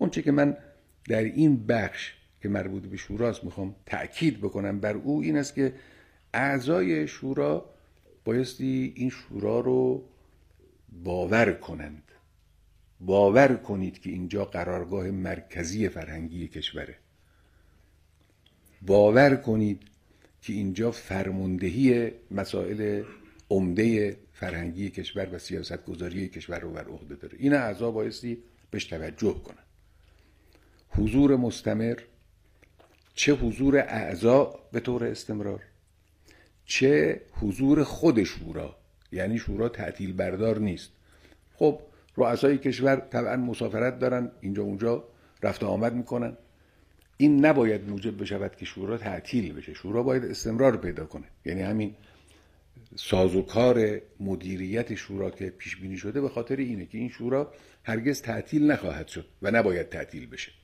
اون چه که من در این بخش که مربوط به شوراست میخوام تأکید بکنم بر او این است که اعضای شورا بایستی این شورا رو باور کنند. باور کنید که اینجا قرارگاه مرکزی فرهنگی کشوره. باور کنید که اینجا فرماندهی مسائل عمده فرهنگی کشور و سیاست گذاری کشور رو بر عهده داره. این اعضا بایستی بهش توجه کنن. حضور مستمر، چه حضور اعضا به طور استمرار، چه حضور خود شورا، یعنی شورا تعطیل بردار نیست. خب رؤسای کشور طبعا مسافرت دارن، اینجا اونجا رفت و آمد میکنن. این نباید موجب بشود که شورا تعطیل بشه. شورا باید استمرار پیدا کنه. یعنی همین سازوکار مدیریت شورا که پیش بینی شده به خاطر اینه که این شورا هرگز تعطیل نخواهد شد و نباید تعطیل بشه.